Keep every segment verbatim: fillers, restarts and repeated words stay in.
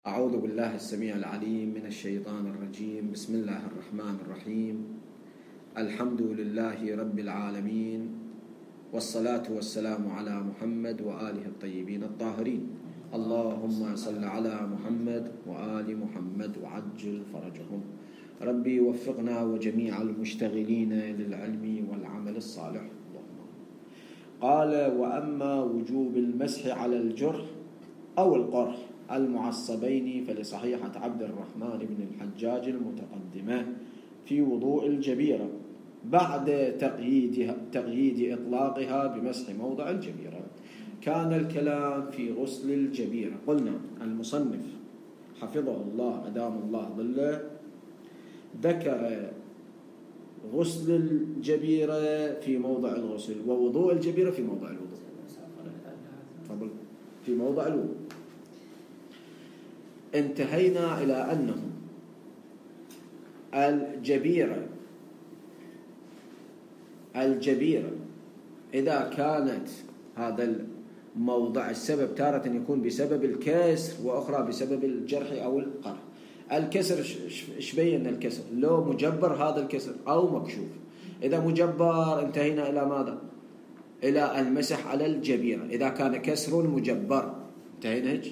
أعوذ بالله السميع العليم من الشيطان الرجيم. بسم الله الرحمن الرحيم. الحمد لله رب العالمين، والصلاة والسلام على محمد وآله الطيبين الطاهرين. اللهم صل على محمد وآل محمد وعجل فرجهم. ربي وفقنا وجميع المشتغلين للعلم والعمل الصالح. قال: وأما وجوب المسح على الجرح أو القرح المعصبين فلصحيحة عبد الرحمن بن الحجاج المتقدمة في وضوء الجبيرة بعد تقييدها تقييد إطلاقها بمسح موضع الجبيرة. كان الكلام في غسل الجبيرة. قلنا المصنف حفظه الله أدام الله ظله ذكر غسل الجبيرة في موضع الغسل ووضوء الجبيرة في موضع الوضوء. تفضل. في موضع الوضوء انتهينا إلى أنه الجبيرة الجبيرة إذا كانت هذا الموضع السبب تارة يكون بسبب الكسر وأخرى بسبب الجرح أو القرح. الكسر ايش بين الكسر؟ لو مجبر هذا الكسر أو مكشوف. إذا مجبر انتهينا إلى ماذا؟ إلى المسح على الجبيرة. إذا كان كسر مجبر انتهينا هيك.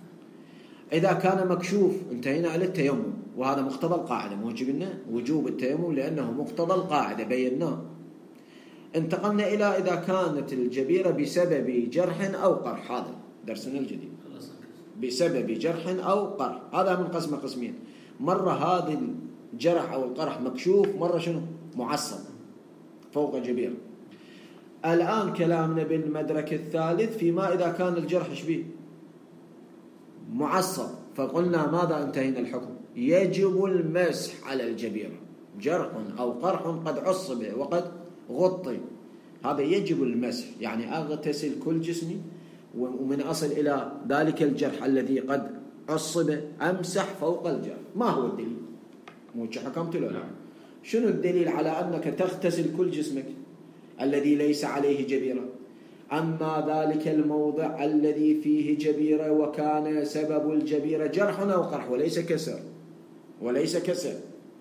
إذا كان مكشوف انتهينا إلى التيمم، وهذا مقتضى القاعدة. مو جبنا وجوب التيمم لأنه مقتضى القاعدة بيناه. انتقلنا إلى إذا كانت الجبيرة بسبب جرح أو قرح. هذا درسنا الجديد. بسبب جرح أو قرح، هذا من قسم قسمين. مرة هذا الجرح أو القرح مكشوف، مرة شنو؟ معصب فوق جبيرة. الآن كلامنا بالمدرك الثالث فيما إذا كان الجرح شبيه معصب. فقلنا ماذا انتهينا الحكم؟ يجب المسح على الجبيرة. جرح أو قرح قد عصب وقد غطي، هذا يجب المسح. يعني أغتسل كل جسمي ومن أصل إلى ذلك الجرح الذي قد عصب أمسح فوق الجرح. ما هو الدليل؟ مو حكمت له؟ لا. شنو الدليل على أنك تغتسل كل جسمك الذي ليس عليه جبيرة؟ أما ذلك الموضع الذي فيه جبيرة وكان سبب الجبيرة جرح أو قرح وليس كسر وليس كسر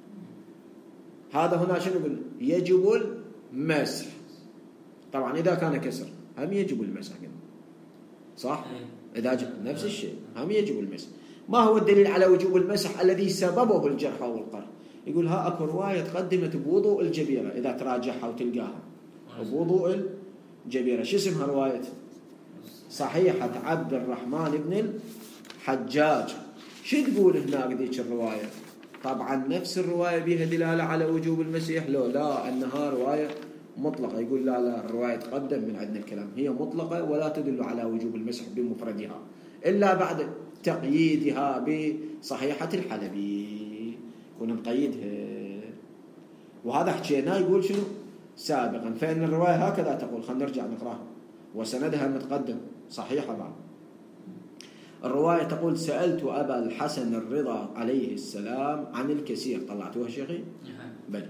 هذا هنا شنو قلنا؟ يجب المسح. طبعا إذا كان كسر هم يجب المسح، صح؟ إذا جب نفس الشيء هم يجب المسح. ما هو الدليل على وجوب المسح الذي سببه الجرح أو القرح؟ يقول ها أكو رواية تقدمت بوضوء الجبيرة، إذا تراجعها وتلقاها بوضوء الجبيرة. شو اسمها رواية؟ صحيحة عبد الرحمن بن الحجاج. شو تقول هناك ذيك الرواية؟ طبعا نفس الرواية بها دلالة على وجوب المسح؟ لو لا، أنها رواية مطلقة. يقول لا لا، الرواية تقدم من عندنا الكلام، هي مطلقة ولا تدل على وجوب المسح بمفردها إلا بعد تقييدها بصحيحة الحلبي. كنا نقيدها، وهذا حكينا يقول شنو سابقا. فإن الرواية هكذا تقول. خلينا نرجع نقراها وسندها متقدم صحيحة. بعد الرواية تقول: سألت أبا الحسن الرضا عليه السلام عن الكسير. طلعتوها شيخي؟ بل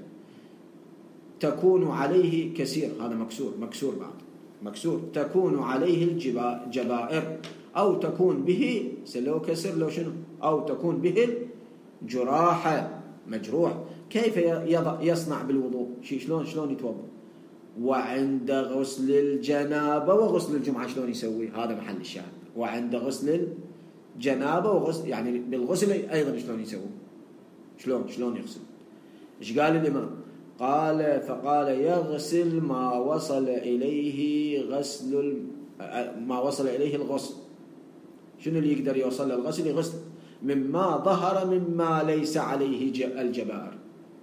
تكون عليه كسير، هذا مكسور مكسور بعد مكسور تكون عليه الجبائر أو تكون به لو كسر لو شنو أو تكون به الجراحة مجروح. كيف يصنع بالوضوء؟ شلون شلون يتوضأ؟ وعند غسل الجنابة وغسل الجمعة شلون يسوي؟ هذا محل الشاهد. وعند غسل الجنابة وغسل يعني بالغسل أيضا شلون يسوي؟ شلون شلون يغسل؟ إيش قال الإمام؟ قال فقال يغسل ما وصل إليه غسل ما وصل إليه الغسل. شنو اللي يقدر يوصل للغسل؟ يغسل مما ظهر مما ليس عليه الجبائر.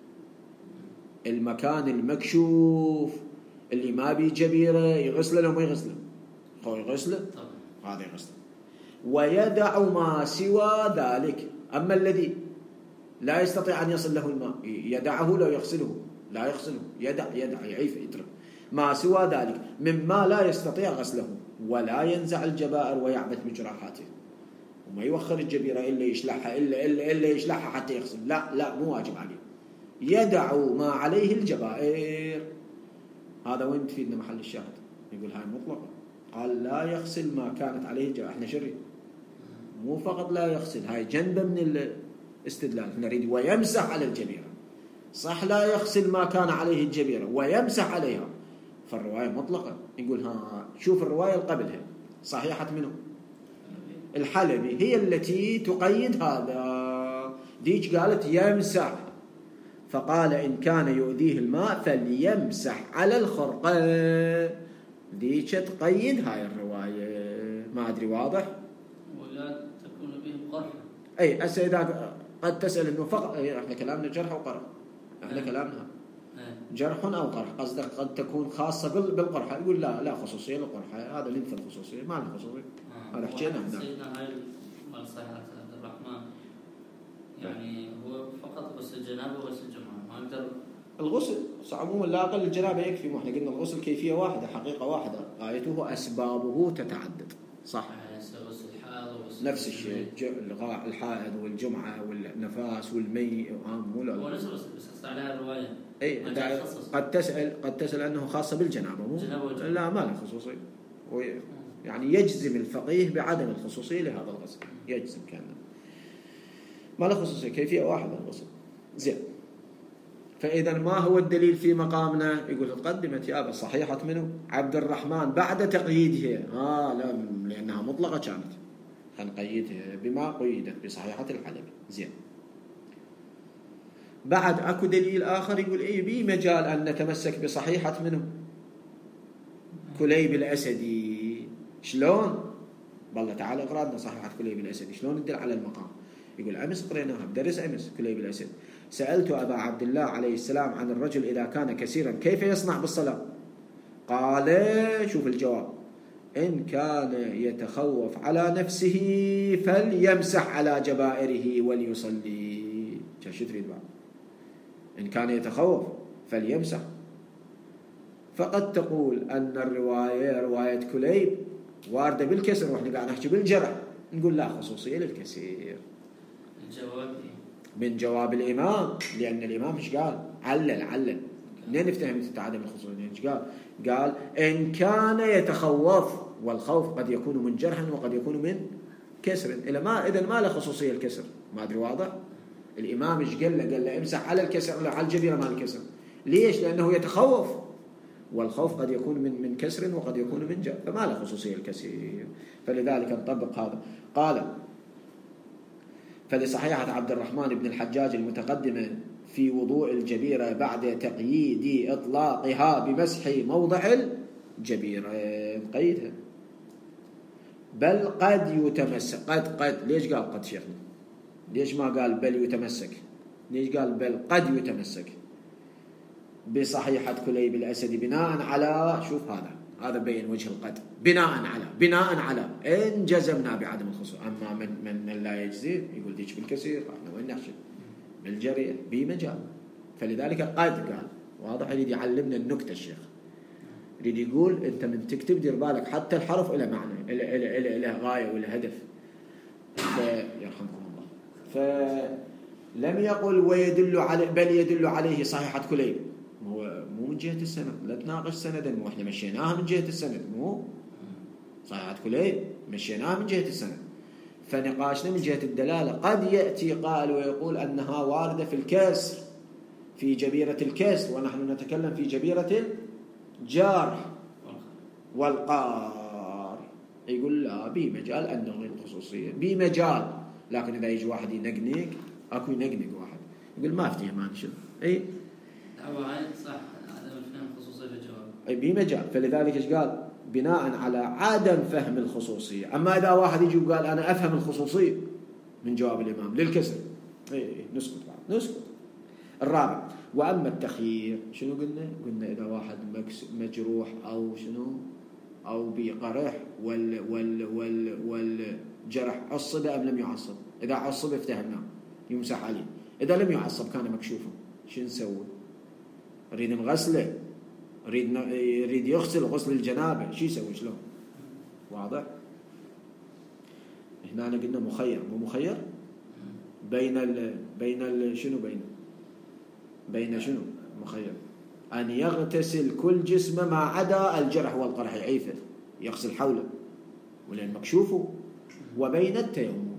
المكان المكشوف اللي ما بيه جبيرة يغسله لو ما يغسله؟ هو يغسله، هذا يغسله. ويدع ما سوى ذلك. أما الذي لا يستطيع أن يصل له الماء يدعه، لو يغسله لا يغسله، يدع يدع يعيف يترك. ما سوى ذلك مما لا يستطيع غسله، ولا ينزع الجبائر ويعبث بجراحاته، وما يوخر الجبيرة إلا يشلحها إلا إلا إلا يشلحها حتى يغسل. لا لا، مو واجب عليه. يدع ما عليه الجبائر. هذا وين تفيدنا محل الشاهد؟ يقول هاي مطلقة. قال لا يغسل ما كانت عليه الجبائر. احنا شري مو فقط لا يغسل، هاي جنبه من الاستدلال. نريد ويمسح على الجبيرة، صح لا يغسل ما كان عليه الجبيرة ويمسح عليها، فالرواية مطلقة. يقول ها شوف الرواية اللي قبلها صحيحة منه الحلبي هي التي تقيد هذا، ديك قالت يمسح، فقال إن كان يؤذيه الماء فليمسح على الخرقة، ديك تقيد هاي الرواية. ما أدري واضح؟ ولا تكون بهم قرحة. أي أسا إذا قد تسأل إنه فقط إحنا كلامنا جرح وقرح، إحنا كلامنا جرح أو قرح، قصدك قد تكون خاصة بالقرحة، يقول لا لا خصوصية للقرحة، هذا لنفى الخصوصية، ما له خصوصية. آه. هذا حكينا هنا. سيدنا هاي مال صحيحة عبد الرحمن يعني هو فقط غسل الجنابة وغسل الجمعة، ما يقدر الغسل عموما لا أقل الجنابة يكفي، مو إحنا قلنا الغسل كيفية واحدة حقيقة واحدة، آيته أسبابه تتعدد، صح؟ نفس الشيء الحائض والجمعة والنفاس والمي مو لا هو نفس بس عليها الرواية. أي قد تسأل قد تسأل أنه خاصة بالجنابة مو لا ما له خصوصية، يعني يجزم الفقيه بعدم الخصوصية لهذا الغسل، يجزم كان ما له خصوصية، كيفية واحدة الغسل. زين، فإذا ما هو الدليل في مقامنا؟ يقول تقدمت يا أبا صحيحة منه عبد الرحمن بعد تقييدها، آه لا لأنها مطلقة كانت، هنقيدها بما قيدت بصحيحة الحلبي. زين، بعد أكو دليل آخر يقول إيه بي مجال أن نتمسك بصحيحة منه كليب الأسدي. شلون؟ والله تعالى اقرأ لنا صحيحة كليب الأسدي شلون ندل على المقام. يقول أمس قريناها بدرس أمس كليب الأسد، سألت أبا عبد الله عليه السلام عن الرجل إذا كان كثيرا كيف يصنع بالصلاة؟ قال شوف الجواب إن كان يتخوف على نفسه فليمسح على جبائره وليصلي. شو تريد بعد؟ إن كان يتخوف فليمسح، فقد تقول أن الرواية رواية كليب واردة بالكسر وإحنا قاعد نحكي بالجرح، نقول لا خصوصية للكثير. الجواب من جواب الإمام، لأن الإمام مش قال علل علل منين نفتهم عدم الخصوصية؟ مش قال قال إن كان يتخوف، والخوف قد يكون من جرح وقد يكون من كسر، إذا ما إذا ما له خصوصية الكسر. ما أدري واضح؟ الإمام مش قال له قال له امسح على الكسر ولا على الجبيرة مال الكسر، ليش؟ لأنه يتخوف، والخوف قد يكون من من كسر وقد يكون من جرح، فما له خصوصية الكسر، فلذلك نطبق هذا. قال فلصحيحة عبد الرحمن بن الحجاج المتقدمة في وضوء الجبيرة بعد تقييد إطلاقها بمسح موضع الجبيرة قيدها، بل قد يتمسك. قد قد ليش قال قد شيخنا؟ ليش ما قال بل يتمسك؟ ليش قال بل قد يتمسك بصحيحة كليب الأسدي بناء على شوف هذا هذا بين وجه القد، بناء على بناء على إن جزمنا بعدم الخصوص. أما من من لا يجزي يقول ديش بالكثير، احنا وين نحكي بالجريء بمجال، فلذلك قد قال واضح. يريد يعلمنا النكتة الشيخ، يريد يقول أنت من تكتب دير بالك حتى الحرف إلى معنى إلى إلى إلى إلى غاية وإلى هدف. يرحمكم الله. فلم يقل ويدل على بل يدل عليه صحيحة كليب، هو مو من جهة السند، لا تناقش سندا، مو احنا مشيناها من جهة السند، مو صحيحة كليب مشيناها من جهة السند، فنقاشنا من جهة الدلالة. قد يأتي قال ويقول أنها واردة في الكسر في جبيرة الكسر، ونحن نتكلم في جبيرة الجارح والقار، يقول لا بمجال أن نلغي الخصوصية بمجال. لكن إذا يجي واحد ينقنق أكو ينقنق واحد يقول ما أفتيه ما نشوف أي صح عدم فهم الخصوصية في الجواب أي بمجال. فلذلك إيش قال؟ بناء على عدم فهم الخصوصية. أما إذا واحد يجي وقال أنا أفهم الخصوصية من جواب الإمام للكسر، أي نسكت بعد نسكت. الرابع وأما التخيير شنو قلنا؟ قلنا إذا واحد مجروح أو شنو أو بقرح وال وال وال والجرح عصب أم لم يعصب؟ إذا عصب افتهمناه يمسح عليه، إذا لم يعصب كان مكشوفا شو نسوي؟ نريد نغسله، يريد يريد يغسل غسل الجنابه، شو يسوي شلون؟ واضح؟ هنا أنا قلنا مخير مو مخير بين ال بين ال شنو بين بين شنو مخير أن يغتسل كل جسمه ما عدا الجرح والقرح يعيفه يغسل حوله ولين مكشوفه، وبين التيمم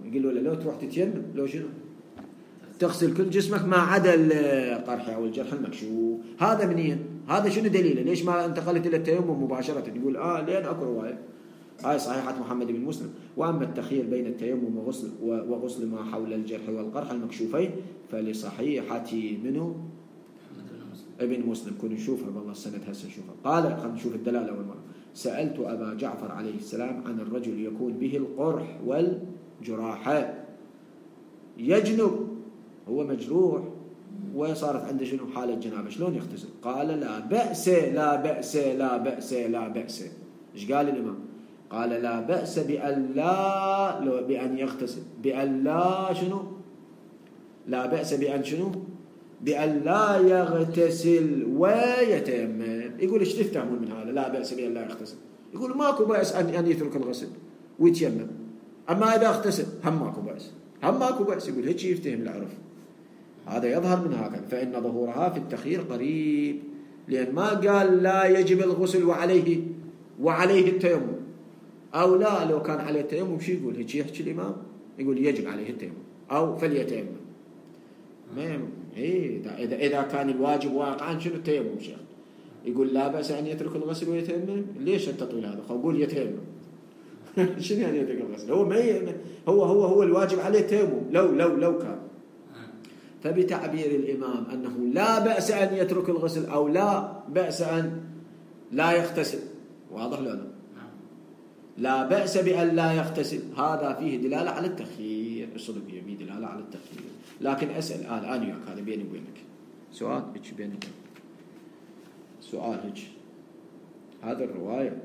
يقول له لو تروح تتيمم لو شنو تغسل كل جسمك ما عدا القرح أو الجرح المكشوف. هذا منين؟ هذا شنو دليله؟ ليش ما انتقلت إلى التيمم مباشرة؟ يقول آه لين أكو رواية هاي صحيحة محمد بن مسلم. وأما التخيير بين التيمم وغسل وغسل ما حول الجرح والقرح المكشوفين فلصحيحة منه ابن مسلم. كن نشوفها والله السند هسه نشوفها. قال خلينا نشوف الدلالة أول مرة. سألت أبا جعفر عليه السلام عن الرجل يكون به القرح والجراحة يجنب، هو مجروح وصارت عنده شنو حالة جنابة، شلون يغتسل؟ قال لا بأس لا بأس لا بأس لا بأس. ايش قال الإمام؟ قال لا بأس بأن لا لو بأن يغتسل بأن لا شنو لا بأس بأن شنو بأن لا يغتسل ويتيمم. يقول ايش تفهمون من هذا لا بأس بأن لا يغتسل؟ يقول ماكو بأس أن أن يترك الغسل ويتيمم، أما إذا اغتسل هم ماكو بأس، هم ماكو بأس. يقول هيك يفتهم العرف. هذا يظهر من هكذا. فإن ظهورها في التخيير قريب، لأن ما قال لا يجب الغسل وعليه وعليه التيمم، أو لا لو كان عليه التيمم شو يقول؟ هيك يحكي الإمام يقول يجب عليه التيمم أو فليتيمم. ما إيه إذا إذا كان الواجب واقعا شنو التيمم شيخ؟ يقول لا بأس أن يترك الغسل ويتيمم. ليش التطويل هذا؟ قول يتيمم شنو يعني يترك الغسل؟ هو ما هو هو هو الواجب عليه التيمم لو لو لو كان. فبتعبير الإمام أنه لا بأس أن يترك الغسل أو لا بأس أن لا يغتسل، واضح له؟ لا بأس بأن لا يغتسل، هذا فيه دلالة على التخيير. الصدق فيه دلالة على التخيير. لكن أسأل الآن آه أنا هذا بيني وبينك سؤال هيك بينك سؤال هيك. هذا الرواية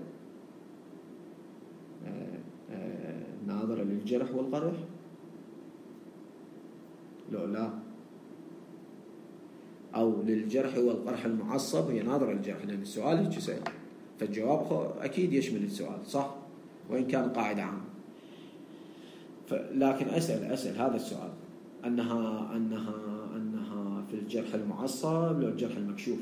آه آه ناظرة للجرح والقرح لو لا، أو للجرح والقرح المعصب هي ناظرة للجرح؟ لأن السؤال هيك سأل، فالجواب أكيد يشمل السؤال صح وإن كان قاعدة عامة. لكن أسأل أسأل هذا السؤال أنها أنها أنها في الجرح المعصب لو الجرح المكشوف.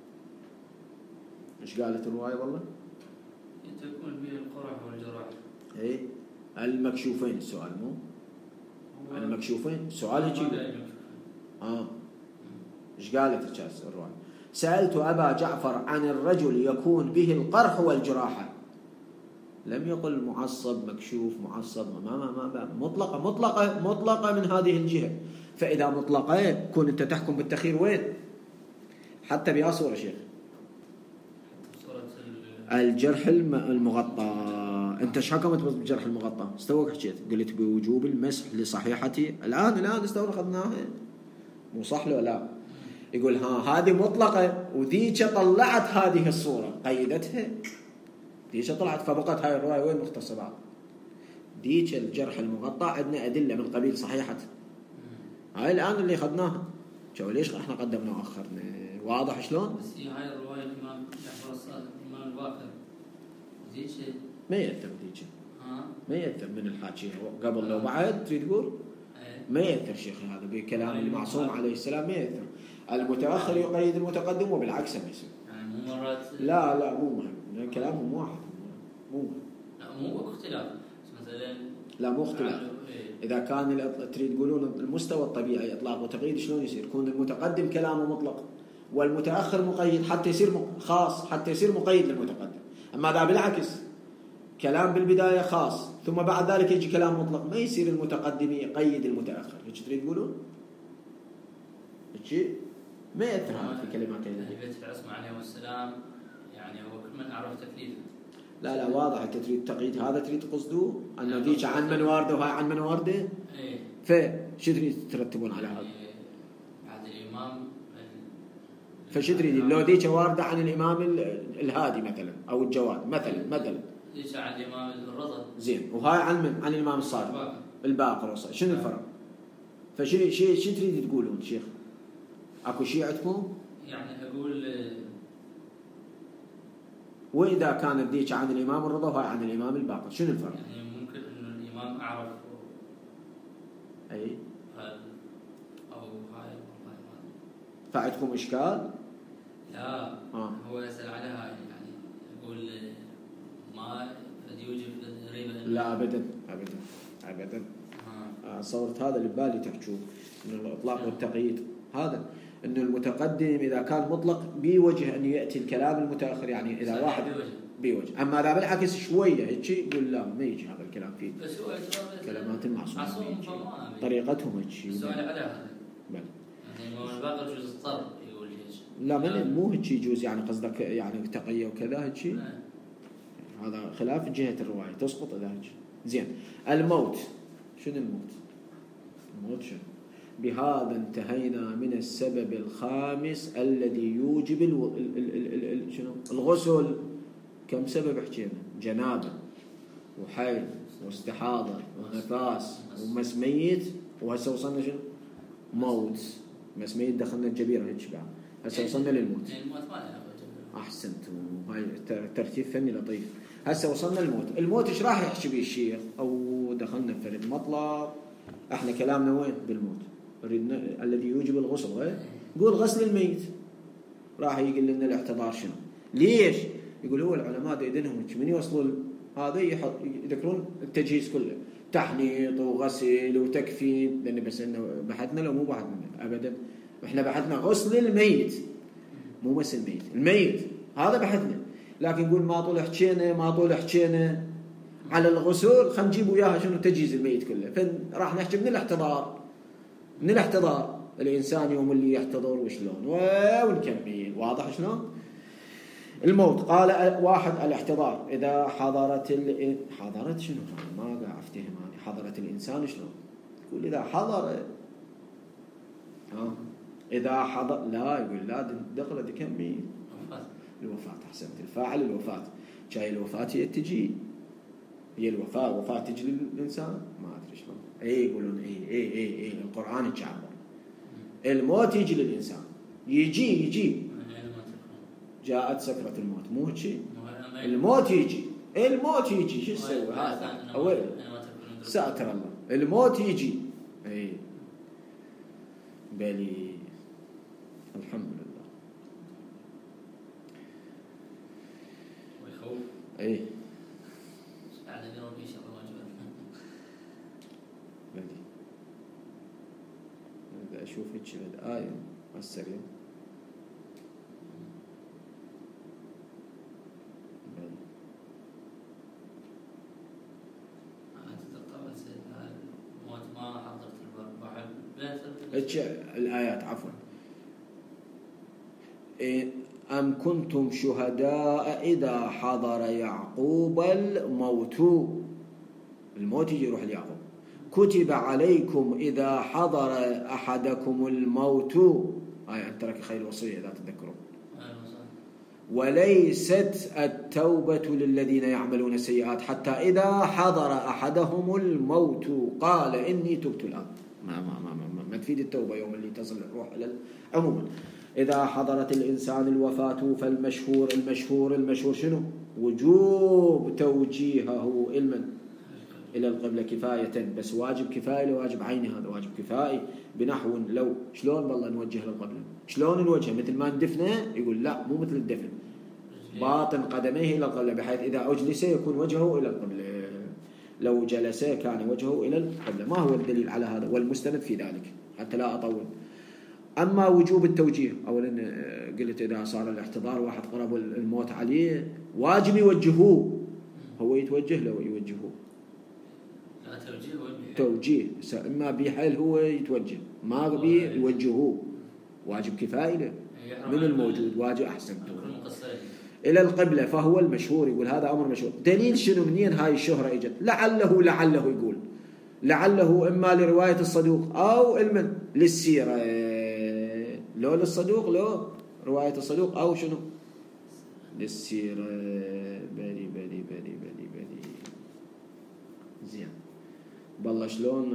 إيش قالت الرواية والله؟ تكون به القرح والجراح. إيه المكشوفين السؤال مو المكشوفين السؤال هيك. آه إيش قالت الرواية؟ سألت أبا جعفر عن الرجل يكون به القرح والجراحة. لم يقل معصب مكشوف معصب ما ما ما مطلقة مطلقة مطلقة من هذه الجهة. فإذا مطلقة كون أنت تحكم بالتخير وين؟ حتى بها صورة شيخ الجرح المغطى. أنت ايش حكمت بالجرح المغطى؟ استوى حكيت قلت بوجوب المسح لصحيحتي. الآن الآن استوى أخذناها مو صح له لا؟ يقول ها هذه مطلقة وذيك طلعت هذه الصورة قيدتها ديش طلعت فبقت هاي الرواية وين مختصة بعض. ديش الجرح المغطى عندنا أدلة من قبيل صحيحة هاي الآن اللي أخذناها. شو ليش احنا قدمنا وأخرنا؟ واضح شلون؟ بس هي هاي الرواية الإمام جعفر الصادق الإمام الباقر ديش ما يأثر ديش ما يأثر من الحاكي قبل لو بعد تريد تقول ما يأثر شيخي. هذا بكلام المعصوم عليه السلام ما يأثر. المتأخر يقيد المتقدم وبالعكس ما يصير. يعني مو مرات لا لا مو مهم كلامهم واحد مو لا مو اختلاف مثلا لا مو اختلاف. إذا كان تريد تقولون المستوى الطبيعي إطلاق وتقييد شلون يصير؟ يكون المتقدم كلامه مطلق والمتأخر مقيد حتى يصير خاص حتى يصير مقيد للمتقدم. أما إذا بالعكس كلام بالبداية خاص ثم بعد ذلك يجي كلام مطلق ما يصير المتقدم يقيد المتأخر. هيك تريد تقولون؟ هيك ما يأثر هذا في كلمات أهل بيت العصمة عليه السلام يعني هو كل من أعرف تكليفه. لا لا واضح. أنت تريد تقييد هذا تريد قصده أن ذيك عن من وارده وهاي عن من وارده. إيه. فشو تريد ترتبون على هذا؟ بعد الإمام فشو تريد لو ذيك واردة عن الإمام الهادي مثلا أو الجواد مثلا مثلا ذيك عن الإمام الرضا زين وهاي عن من عن الإمام الصادق الباقر وصل. شنو الفرق؟ فشو شو شو تريد تقولون شيخ؟ أكو شيء عندكم؟ يعني أقول وإذا كانت ذيك عن الإمام الرضا وهاي عن الإمام الباقر شنو الفرق؟ يعني ممكن إنه الإمام أعرف أي أو هاي فعندكم إشكال؟ لا آه. هو يسأل على هاي يعني يقول ما قد يوجب ريبة. لا أبدا أبدا أبدا. آه. صورت هذا اللي ببالي تحكوه من الإطلاق والتقييد، هذا أن المتقدم إذا كان مطلق بوجه أن يأتي الكلام المتأخر، يعني إذا واحد بوجه. أما إذا بالعكس شوية هيك يقول لا ما يجي هذا الكلام فيه كلمات المعصومين طريقتهم هيك. السؤال على هذا بل يعني باقي جزء اضطر يقول هيك لا من مو هيك يجوز، يعني قصدك يعني تقية وكذا هيك، هذا خلاف جهة الرواية تسقط إذا هيك. زين الموت، شنو الموت؟ الموت شنو؟ بهذا انتهينا من السبب الخامس الذي يوجب الو... ال... ال... ال... ال... شنو؟ الغسل. كم سبب حكينا؟ جنابة وحيض واستحاضة ونفاس ومس ميت، وهسه وصلنا شنو؟ موت. مس ميت دخلنا الجبيرة هيك بعد، هسه وصلنا للموت. أحسنت، وهاي ترتيب فني لطيف. هسه وصلنا للموت. الموت ايش راح يحكي به الشيخ؟ أو دخلنا في المطلب، احنا كلامنا وين بالموت؟ الذي يوجب الغسل، غير قول غسل الميت. راح يقول لنا الاحتضار شنو؟ ليش؟ يقول هو العلماء ديدنهم من يوصلوا هذا يذكرون التجهيز كله، تحنيط وغسل وتكفين، لأن بس إنه بحثنا لو مو بحثنا أبدا، إحنا بحثنا غسل الميت مو بس الميت، الميت هذا بحثنا. لكن نقول ما طول حكينا ما طول حكينا على الغسل، خلينا نجيب وياها شنو تجهيز الميت كله. فراح نحكي من الاحتضار، من الاحتضار الإنسان يوم اللي يحتضر وشلون ونكمل. واضح شلون؟ الموت قال واحد الاحتضار إذا حضرت ال... حضرت شنو؟ ما قاعد أفتهم أنا. حضرت الإنسان شلون؟ يقول إذا حضر ها إذا حضر لا يقول لا دخل تكمل الوفاة. أحسنت، الفاعل الوفاة. جاي الوفاة هي تجي، هي الوفاة وفاة تجي للإنسان، ما أدري شلون. أي يقولون أي أي أي أي القرآن يتعبر الموت يجي للإنسان، يجي يجي جاءت سكرة الموت، مو شيء الموت يجي، الموت يجي شو يسوي هذا؟ أول ساتر الله الموت يجي. أي بلي الحمد لله. ويخوف أي بعد اليوم إن شاء الله بلي. إذا أشوف هيك الآية على السريع الآيات عفوا. أم كنتم شهداء إذا حضر يعقوب الموت، الموت يجي يروح ليعقوب. كتب عليكم إذا حضر أحدكم الموت، هاي أن ترك خير الوصية إذا تذكرون. وليست التوبة للذين يعملون السيئات حتى إذا حضر أحدهم الموت قال إني تبت الآن. ما ما ما ما, ما تفيد التوبة يوم اللي تصل الروح إلى عموما. إذا حضرت الإنسان الوفاة فالمشهور المشهور المشهور شنو؟ وجوب توجيهه إلمن إلى القبلة كفاية، بس واجب كفاية لواجب عيني، هذا واجب كفائي بنحو لو شلون والله نوجه للقبلة، شلون نوجه مثل ما ندفنه؟ يقول لا مو مثل الدفن، باطن قدميه إلى القبلة بحيث إذا أجلس يكون وجهه إلى القبلة، لو جلس كان وجهه إلى القبلة. ما هو الدليل على هذا والمستند في ذلك حتى لا أطول. أما وجوب التوجيه، أولا قلت إذا صار الاحتضار واحد قرب الموت عليه واجب يوجهوه، هو يتوجه له يوجهوه توجيه، إما بحيل هو يتوجه ما بي يوجهوه، واجب كفائي له من الموجود واجب أحسن إلى القبلة، فهو المشهور. يقول هذا أمر مشهور. دليل شنو منين هاي الشهرة إجت؟ لعله لعله يقول لعله إما لرواية الصدوق أو علما للسيرة، لو للصدوق لو رواية الصدوق أو شنو للسيرة. بلي بلي بلي بلي بلي زين. بالله شلون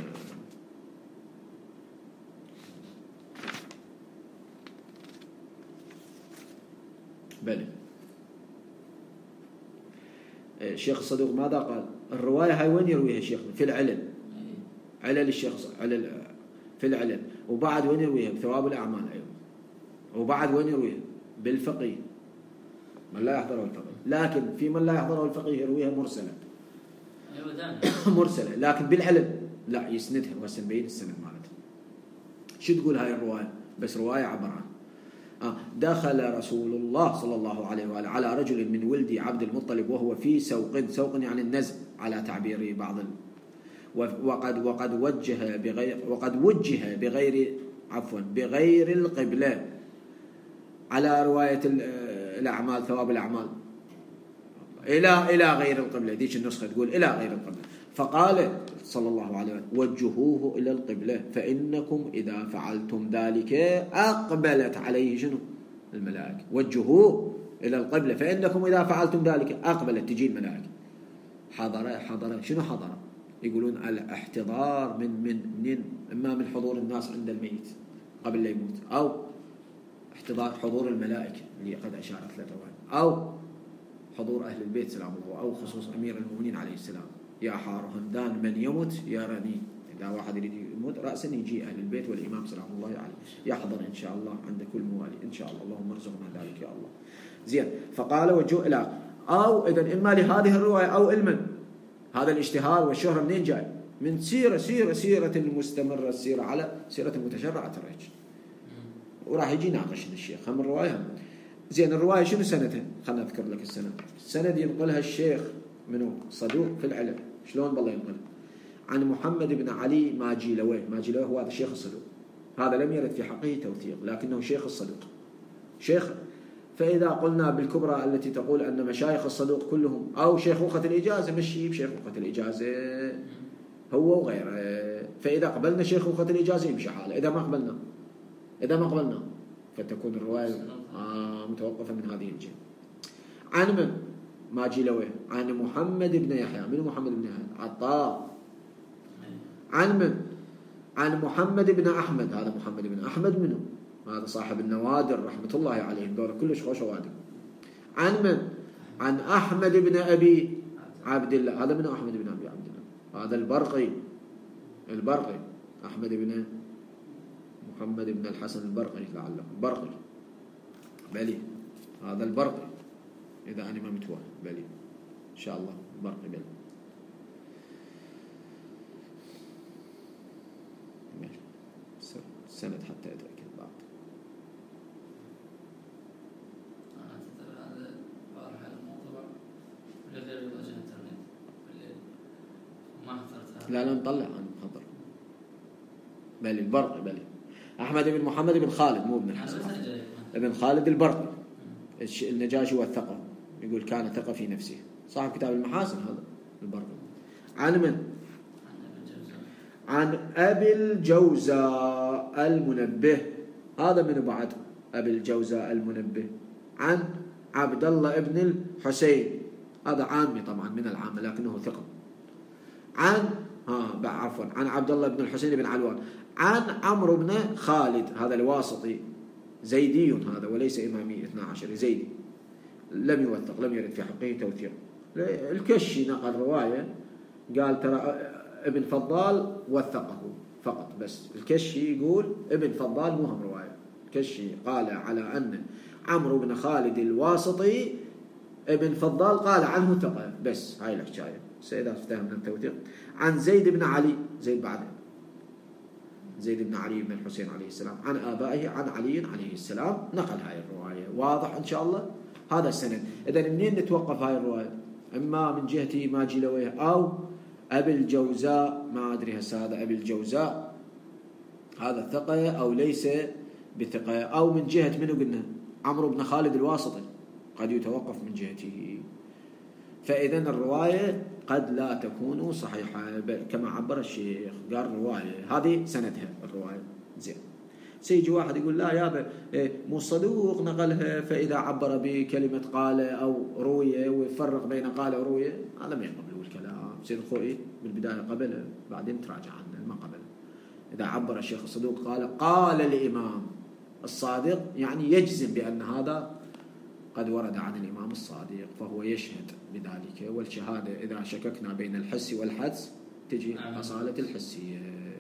بلي الشيخ الصدوق ماذا قال؟ الرواية هاي وين يرويها الشيخ؟ في العلل، علل الشيخ علل في العلل. وبعد وين يرويها؟ بثواب الأعمال أيضا. وبعد وين يرويها؟ بالفقيه من لا يحضره الفقيه. لكن في من لا يحضره الفقيه يرويها مرسلة مرسلة، لكن بالعلل لا يسندها وهسه نبين السند مالتها. شو تقول هاي الرواية؟ بس رواية عبر عنها. آه دخل رسول الله صلى الله عليه وآله على رجل من ولد عبد المطلب وهو في سوق، سوق يعني النزع على تعبير بعض ال... وقد وقد وجه بغير وقد وجه بغير عفوا بغير القبلة، على رواية الأعمال ثواب الأعمال إلى إلى غير القبلة، ديش النسخة تقول إلى غير القبلة. فقال صلى الله عليه وسلم وجهوه إلى القبلة فإنكم إذا فعلتم ذلك أقبلت عليه شنو؟ الملائكة. وجهوه إلى القبلة فإنكم إذا فعلتم ذلك أقبلت، تجي الملائكة. حضر حضر شنو حضر؟ يقولون الاحتضار من من من إما من حضور الناس عند الميت قبل لا يموت، أو احتضار حضور الملائكة اللي قد أشارت للرواية، أو حضور أهل البيت سلام الله، أو خصوص أمير المؤمنين عليه السلام. يا حار همدان من يموت يراني. إذا واحد يريد يموت رأسا يجي أهل البيت والإمام سلام الله عليه يحضر إن شاء الله عند كل موالي إن شاء الله. اللهم ارزقنا ذلك يا الله. زين. فقال وجه إلى، أو إذا إما لهذه الرواية أو علما. هذا الاشتهار والشهرة منين جاي؟ من سيرة سيرة سيرة المستمرة، السيرة على سيرة المتشرعة تريج. وراح يجي ناقش الشيخ هم الرواية. زين الرواية شنو سندها؟ خلنا أذكر لك السند. السند ينقلها الشيخ منو؟ صدوق في العلم. شلون بالله ينقل؟ عن محمد بن علي ماجيلوي. ماجيلوي هو هذا شيخ الصدوق، هذا لم يرد في حقه توثيق لكنه شيخ الصدوق شيخ. فإذا قلنا بالكبرى التي تقول أن مشايخ الصدوق كلهم أو شيخوخة الإجازة، مشي بشيخوخة الإجازة هو وغيره. فإذا قبلنا شيخوخة الإجازة يمشي حاله، إذا ما قبلنا إذا ما قبلنا فتكون الرواية آه متوقفة من هذه الجهة. عن من؟ ماجيلوي. عن محمد بن يحيى. من محمد بن يحيى؟ عطاء. عن من؟ عن محمد بن أحمد. هذا محمد بن أحمد منه؟ هذا صاحب النوادر رحمة الله عليهم، دول كلش خوش وادي. عن من؟ عن أحمد بن أبي عبد الله. هذا من أحمد بن أبي عبد الله؟ هذا البرقي. البرقي أحمد بن محمد بن الحسن البرقي لعله البرقي بلي. هذا البرقي إذا أنا ما متوهم بلي إن شاء الله البرقي بلي. سند حتى أتأكد بعد. أنا أعتذر هذا بارح الموضوع لغير وجه الإنترنت ما حضرتها. لا لا نطلع أنا محضر بلي البرقي بلي. أحمد بن محمد بن خالد مو ابن الحسن، ابن خالد البرقي. النجاشي وثقه، يقول كان ثقة في نفسه، صاحب كتاب المحاسن هذا البرقي. عن من؟ عن أبي الجوزاء المنبه. هذا من بعد أبي الجوزاء المنبه. عن عبد الله ابن الحسين. هذا عامي طبعا من العامة لكنه ثقة. عن ها عفوا عن عبد الله بن الحسين بن علوان. عن عمرو بن خالد. هذا الواسطي زيدي هذا وليس إمامي اثنا عشر زيدي، لم يوثق لم يرد في حقه توثيق. الكشي نقل رواية قال ترى ابن فضال وثقه فقط، بس الكشي يقول ابن فضال مو هم رواية. الكشي قال على أن عمرو بن خالد الواسطي، ابن فضال قال عنه ثقة، بس هاي الحكاية. سيدا افتهمنا التوثيق. عن زيد بن علي. زيد بعد زيد بن علي بن الحسين عليه السلام. عن آبائه عن علي عليه السلام. نقل هاي الرواية. واضح إن شاء الله هذا السند. إذا منين نتوقف هاي الرواية؟ إما من جهة ماجيلويه أو أبي الجوزاء. ما أدري هسه هذا أبي الجوزاء هذا ثقة أو ليس بثقة، أو من جهة منو قلنا؟ عمرو بن خالد الواسطي قد يتوقف من جهته. فإذا الرواية قد لا تكون صحيحة كما عبر الشيخ، قال رواية هذه سندها الرواية. زين. سيجي واحد يقول لا يابا مو صدوق نقلها، فإذا عبر بكلمة قال أو روية ويفرق بين قال وروية هذا ما يقبل الكلام. سيد الخوئي بالبداية قبله بعدين تراجع عنه ما قبله. إذا عبر الشيخ الصدوق قال قال الإمام الصادق يعني يجزم بأن هذا قد ورد عن الإمام الصادق، فهو يشهد بذلك. والشهادة إذا شككنا بين الحس والحدس تجي أصالة الحسية.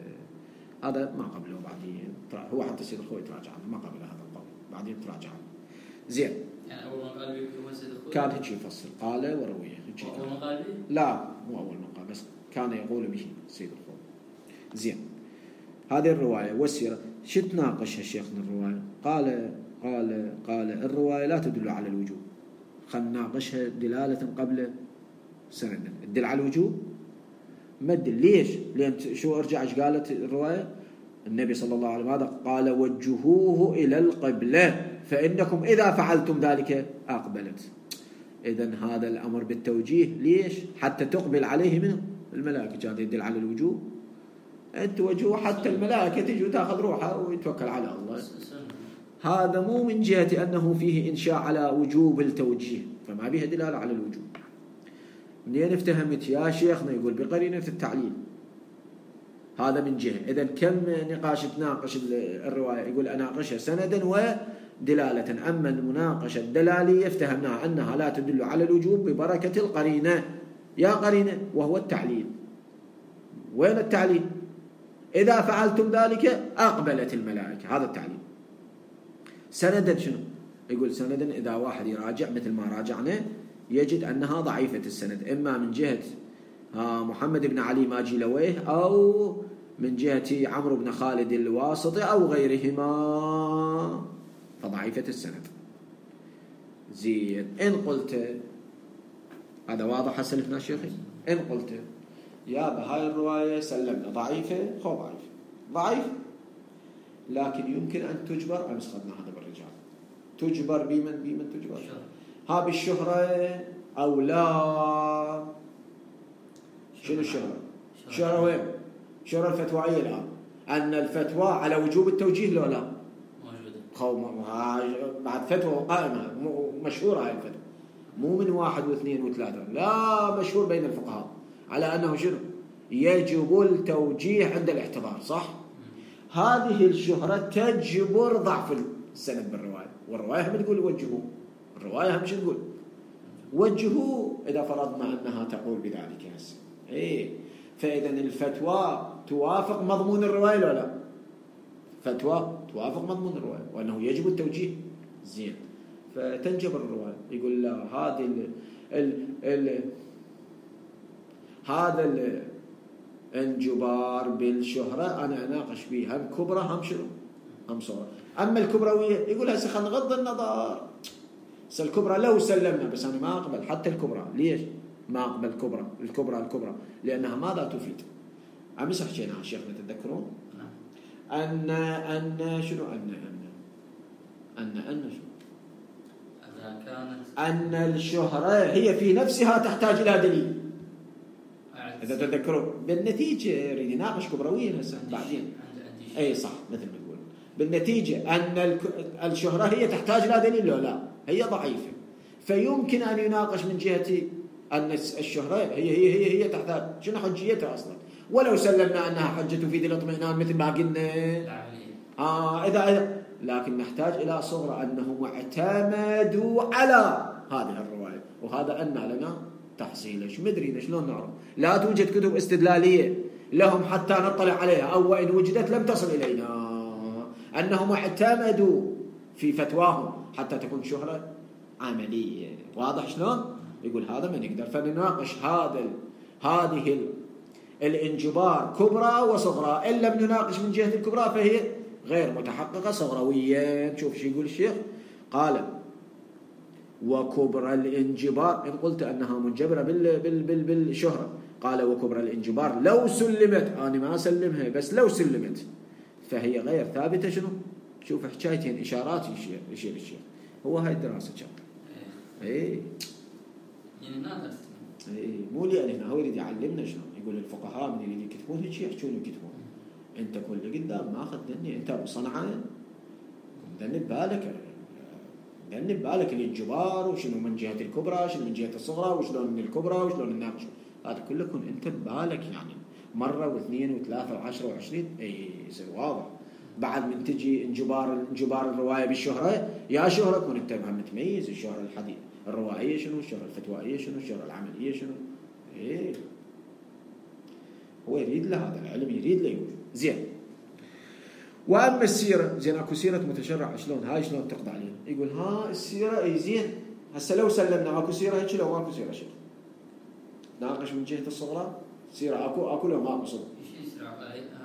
هذا ما قبله بعدين هو حتى سيد الخوئي تراجع عنه ما قبل هذا القول بعدين تراجع عنه. زين. يعني أول ما قال بيه سيد الخوئي كان هيك يفصل قال ورويه. أول ما قال بيه؟ لا مو أول ما قال، بس كان يقول به سيد الخوئي زين. هذه الرواية والسيرة شو تناقشها شيخنا الرواية؟ قال قال قال الرواية لا تدل على الوجوب. خلنا نناقشها دلالة قبل سندا. تدل على الوجوب؟ ما تدل. ليش؟ لأن شو ارجع ايش قالت الرواية؟ النبي صلى الله عليه وسلم قال وجهوه إلى القبلة فإنكم إذا فعلتم ذلك أقبلت. إذن هذا الأمر بالتوجيه. ليش؟ حتى تقبل عليه منه الملائكة. هذا يدل على الوجوب. أنت وجوه حتى الملائكة تجي وتأخذ روحها ويتوكل على الله. هذا مو من جهة أنه فيه إنشاء على وجوب التوجيه، فما بها دلالة على الوجوب. منين افتهمت يا شيخنا؟ يقول بقرينة التعليل. هذا من جهة. إذن كم نقاش تناقش الرواية؟ يقول أناقشها سندا ودلالة. أما المناقشة الدلالية افتهمناها أنها لا تدل على الوجوب ببركة القرينة. يا قرينة وهو التعليل. وين التعليل؟ إذا فعلتم ذلك أقبلت الملائكة. هذا التعليل. سندا شنو؟ يقول سندا إذا واحد يراجع مثل ما راجعنا يجد أنها ضعيفة السند، إما من جهة محمد بن علي ماجي لويه أو من جهة عمرو بن خالد الواسطي أو غيرهما، فضعيفة السند. زين. إن قلت هذا واضح سلفنا شيخي. إن قلت يا بهاي الرواية سلمنا ضعيفة، خو ضعيف ضعيف لكن يمكن أن تجبر. أمس خذنا هذا بالرجال. تجبر بمن بمن تجبر؟ ها بالشهرة أو لا؟ شنو الشهرة؟ شهرة وين؟ شهرة الفتوائية الآن. أن الفتوى على وجوب التوجيه لو لا؟ موجودة. بعد فتوى قائمة مشهورة هاي الفتوى، مو من واحد واثنين وثلاثة، لا، مشهور بين الفقهاء على أنه شنو؟ يجب التوجيه عند الاحتضار. صح؟ هذه الشهرة تجبر ضعف السند بالرواية، والرواية هم تقول وجهوا. الرواية هم شو تقول؟ وجهوا إذا فرضنا أنها تقول بذلك هسه. إيه. فإذا الفتوى توافق مضمون الرواية ولا لا؟ فتوى توافق مضمون الرواية وأنه يجب التوجيه. زين. فتنجبر الرواية. يقول لا، هذه ال ال ال هذا الانجبار بالشهرة أنا أناقش به هم كبرى هم شنو؟ هم صغرى. أما الكبروية يقول هسه خلينا نغض النظر. الكبرى لو سلمنا بس أنا ما أقبل حتى الكبرى. ليش ما أقبل الكبرى؟ الكبرى الكبرى لأنها ماذا تفيد؟ أمس حكيناها شيخنا تتذكرون؟ أن أن شنو أن أن أن أن شنو؟ أن الشهرة هي في نفسها تحتاج إلى دليل. إذا تذكرون بالنتيجة يريد يناقش كبرويا هسه بعدين. أي صح مثل ما تقول. بالنتيجة أن الشهرة هي تحتاج إلى دليل لو لا؟ هي ضعيفة، فيمكن أن يناقش من جهة أن الشهرة هي هي هي هي تحتاج شنو حجيتها أصلا. ولو سلمنا أنها حجة تفيد الاطمئنان مثل ما قلنا آه إذا إذا لكن نحتاج إلى صورة أنهم اعتمدوا على هذه الرواية، وهذا أن لنا تحصيله. شو مدري شلون نعرف؟ لا توجد كتب استدلالية لهم حتى نطلع عليها، أو وإن وجدت لم تصل إلينا. أنهم اعتمدوا في فتواهم حتى تكون شهرة عملية. واضح شلون؟ يقول هذا ما نقدر فنناقش هذا هذه الانجبار كبرى وصغرى. إن لم نناقش من جهة الكبرى فهي غير متحققة صغرويا. شوف شو يقول الشيخ. قال وكبرى الانجبار إن قلت أنها منجبرة بال بال بال بالشهرة. قال وكبرى الانجبار لو سلمت، أنا ما أسلمها بس لو سلمت فهي غير ثابتة. شنو؟ شوف حكايتين إشارات يشير يشير الشيخ. هو هاي الدراسة كان إيه يعني نادر إيه مو لي هنا هو يريد يعلمنا شنو. يقول الفقهاء من يريد يكتبون هيك يحكون يكتبون. أنت كل قدام ما أخذ دني أنت بصنعة دني ببالك دني ببالك الانجبار وشنو من جهة الكبرى شنو من جهة الصغرى وشلون من الكبرى وشلون الناقش. هذا كله كن أنت ببالك يعني مرة واثنين وثلاثة وعشرة وعشرين أي يصير واضح. بعد من تجي انجبار انجبار الرواية بالشهرة يا شهرة كون أنت هم تميز الشهرة الحديث الروائية شنو، الشهرة الفتوائية شنو، الشهرة العملية شنو. إيه هو يريد له هذا العلم يريد له يقول. زين. وأما السيرة زين أكو سيرة متشرع شلون هاي شلون تقضى عليها؟ يقول ها السيرة أي زين هسه لو سلمنا أكو سيرة هيك لو ماكو سيرة شيء ناقش من جهة الصغرى سيرة أكو أكو لو ماكو صغرى. إيش يسرع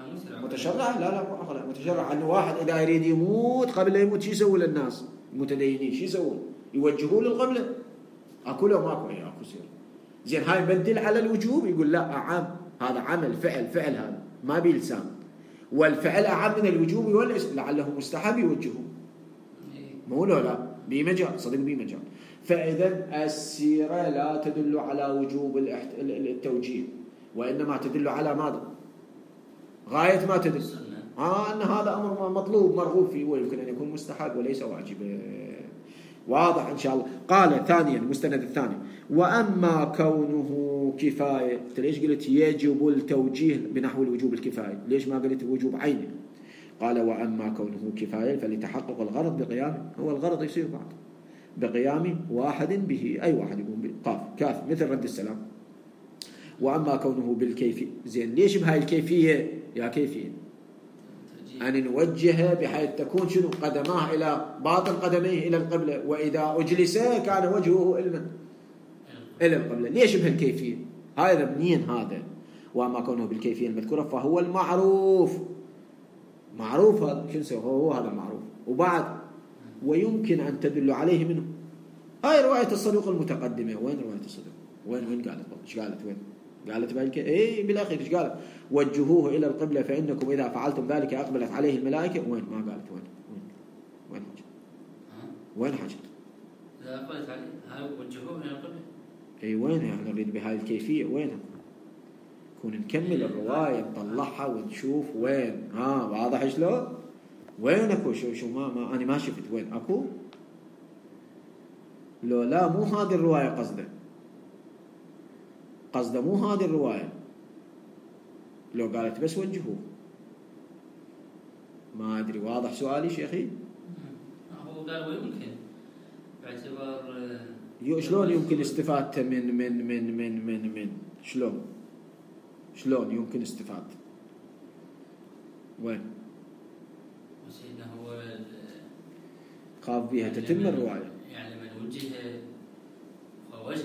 متشرع لا لا مو عقل متشرع. أنه واحد إذا يريد يموت قبل لا يموت شو يسوي للناس المتدينين؟ شو يسوون؟ يوجهوه للقبلة. أكو له ماكو؟ أي أكو سير. زين هاي بدل على الوجوب؟ يقول لا أعم، هذا عمل فعل فعل هذا ما بيلسان، والفعل أعم من الوجوب والإس لعله مستحب يوجهه. مو لا لا بمجال صدق بمجال. فإذا السيرة لا تدل على وجوب التوجيه، وإنما تدل على ماذا؟ غاية ما تدل آه أن هذا أمر مطلوب مرغوب فيه، ويمكن أن يكون مستحب وليس واجب. واضح إن شاء الله. قال ثانيا المستند الثاني: وأما كونه كفاية. ليش قلت يجب التوجيه بنحو الوجوب الكفاية؟ ليش ما قلت وجوب عيني؟ قال: وأما كونه كفاية فلتحقق الغرض بقيام، هو الغرض يصير بعد بقيام واحد به، أي واحد يقوم به. قاف كاف مثل رد السلام. وأما كونه بالكيفية. زين ليش بهاي الكيفية؟ يا كيفية أن نوجه بحيث تكون شنو قدماه إلى باطن قدميه إلى القبلة، وإذا أجلس كان وجهه إلى إلى القبلة. ليش بهالكيفية؟ هذا منين هذا؟ وأما كونه بالكيفية المذكورة فهو المعروف. معروف هذا شنو هو؟ هو هذا المعروف. وبعد ويمكن أن تدل عليه منه. هاي رواية الصدوق المتقدمة. وين رواية الصدوق؟ وين وين قالت؟ إيش قالت؟ وين قالت بالك؟ إيه بالأخير إيش قالت؟ وجهوه إلى القبلة فإنكم إذا فعلتم ذلك أقبلت عليه الملائكة. وين ما قالت؟ وين وين وين حاجة؟ وين حاجة؟ إذا أقبلت عليه هاي وجهوه إلى القبلة. إيه وين يعني نريد بهاي الكيفية؟ وينها؟ كون نكمل الرواية نطلعها ونشوف وين. ها واضح شلون؟ وين أكو شو شو ما ما أنا ما شفت وين أكو. لو لا مو هذه الرواية قصده، قصده مو هذه الرواية. لو قالت بس وجهوه ما أدري. واضح سؤالي شيخي؟ هو قال ويمكن باعتبار شلون يمكن استفادته من من من من من من شلون شلون يمكن استفادته؟ وين؟ سيدنا هو خاف بها تتم الرواية يعني من وجه ووجه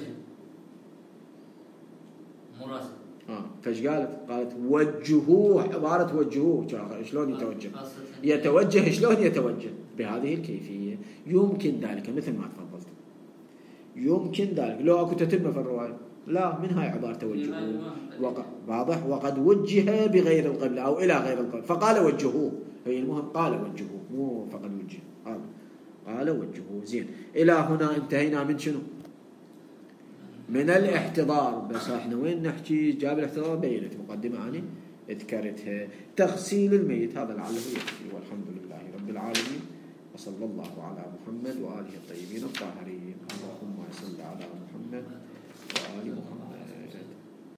مراسل. اه فايش قالت؟ قالت وجهوه. عبارة وجهوه شلون يتوجه؟ يتوجه شلون يتوجه؟ بهذه الكيفية. يمكن ذلك مثل ما تفضلت. يمكن ذلك لو اكو تتمه في الرواية. لا من هاي عبارة توجهوه وق... واضح. وقد وجه بغير القبلة أو إلى غير القبلة فقال وجهوه. هي المهم قال وجهوه مو فقط وجه. قال قال وجهوه. زين إلى هنا انتهينا من شنو؟ من الاحتضار. بس احنا وين نحكي؟ جاب الاحتضار بينت مقدمة عني اذكرتها. تغسيل الميت هذا لعله يكفي. والحمد لله رب العالمين، وصلى الله على محمد وآله الطيبين الطاهرين. اللهم صل على محمد